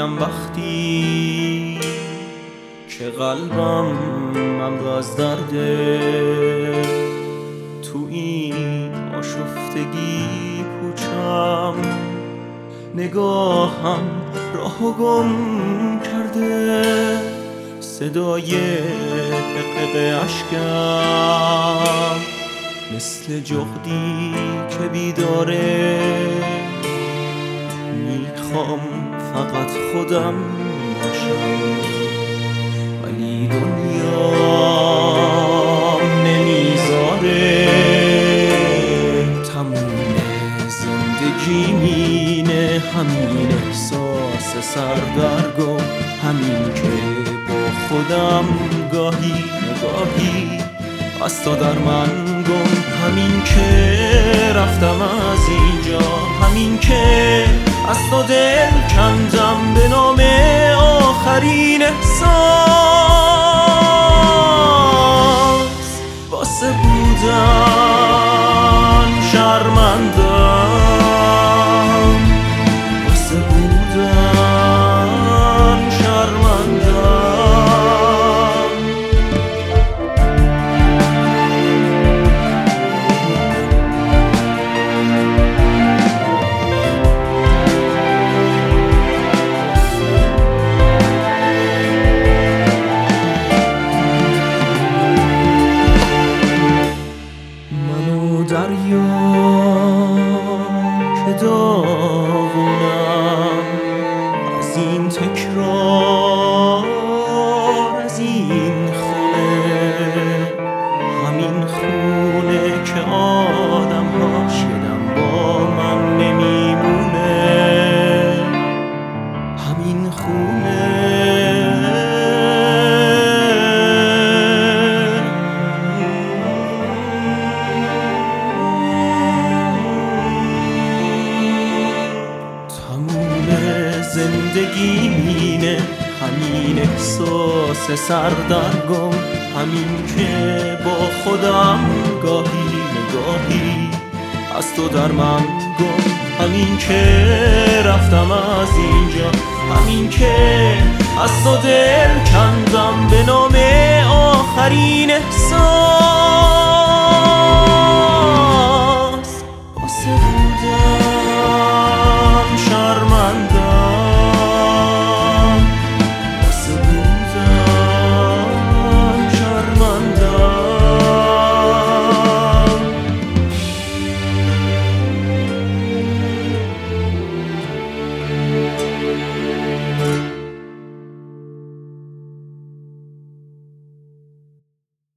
میگم وقتی که قلبم مملو از درده، تو این آشفتگی پوچم نگاهم راهو گم کرده، صدای حقق اشکم مثل جغدی که بیداره، میخوام فقط خودم باشم ولی دنیا نمیذاره. تموم زندگی مینه همین احساس سردرگم، همین که با خودم گاهی نگاهی از تا در من گم، همین که رفتم از اینجا، همین که از تو دل کندم به نام آخرین احساس، واسه بودن شرمندم، واسه بودن شرمندم. دریا که داغونم از این تکرار، از این خونه، همین خونه که آدم هاش یدم با من نمیمونه، همین خونه. زندگی مینه همین احساس سردرگم، همین که با خودم گاهی نگاهی از تو در من گم، همین که رفتم از اینجا، همین که از تو دل کندم به نام آخرین احساس.